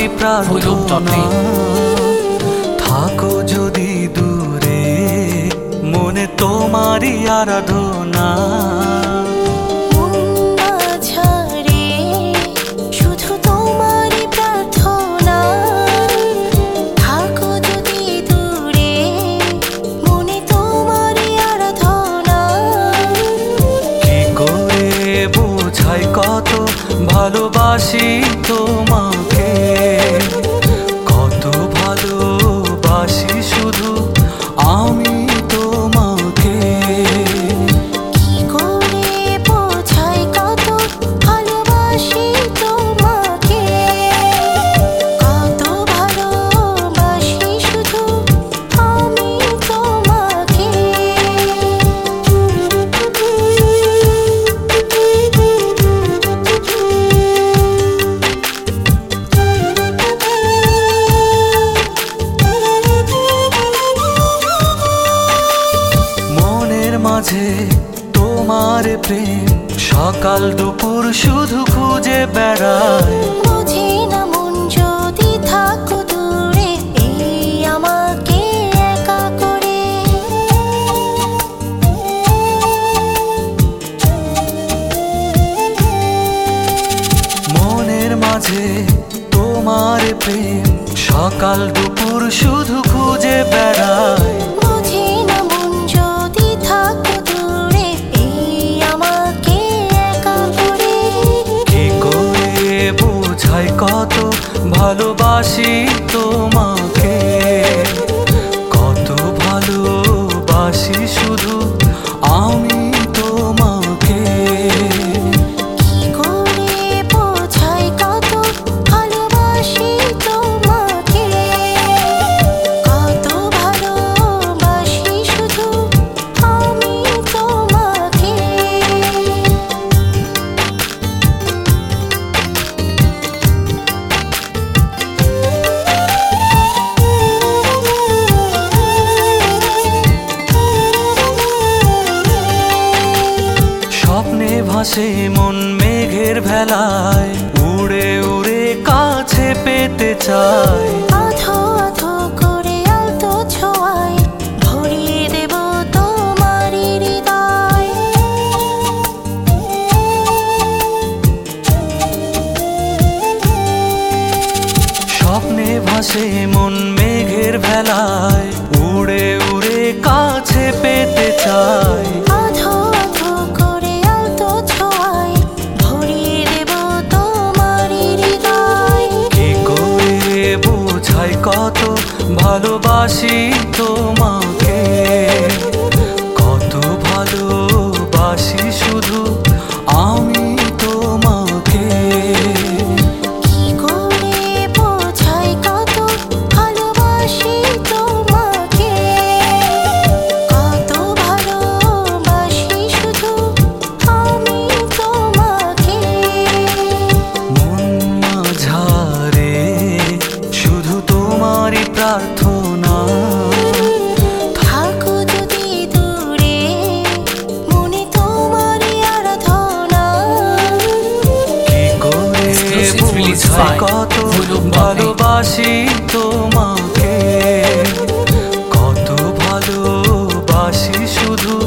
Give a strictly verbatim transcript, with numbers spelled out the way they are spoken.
তোমারই প্রার্থনা, থাকো যদি দূরে মনে তোমারই আরাধনা। কত ভালোবাসি তোমাকে, কত ভালোবাসি শুধু আমি তোমাকে। কি করে বোঝাই কত ভালোবাসি তোমাকে, কত ভালোবাসি শুধু আমি তোমাকে। মাঝে তোমার প্রেম সকাল দুপুর শুধু খুঁজে বেড়ায়। বুঝি না মন যদি থাকো দূরে এই আমাকে একা করে। মনের মাঝে তোমার প্রেম সকাল দুপুর শুধু খুঁজে বেড়ায়। বুঝি না মন যদি থাকো দূরে এই আমাকে একা করে। কি করে বোঝাই কত ভালোবাসি তোমাকে, কত ভালোবাসি শুধু আমি তোমাকে। কি করে বোঝাই কত ভালোবাসি তোমাকে, কত ভালোবাসি শুধু আমি তোমাকে। স্বপ্নে ভাসে মন মেঘের ভেলায়, উড়ে উড়ে কাছে পেতে চায়। আধো আধো করে আলতো ছোঁয়ায় ভরিয়ে দেব তোমারই হৃদয়। স্বপ্নে ভাসে মন মেঘের ভেলায়, উড়ে উড়ে কাছে পেতে চায়। আধো আধো করে আলতো ছোঁয়ায় ভরিয়ে দেব তোমারই হৃদয়। কি করে বোঝাই কত ভালোবাসি তোমাকে, কত ভালোবাসি শুধু আমি তোমাকে। কি করে বোঝাই কত ভালোবাসি তোমাকে, কত ভালোবাসি শুধু আমি তোমাকে। মন মাঝারে শুধু তোমারই প্রার্থনা, থাকো যদি দূরে মনে তোমারই আরাধনা। কি করে বোঝাই কত ভালোবাসি তোমাকে, কত ভালোবাসি শুধু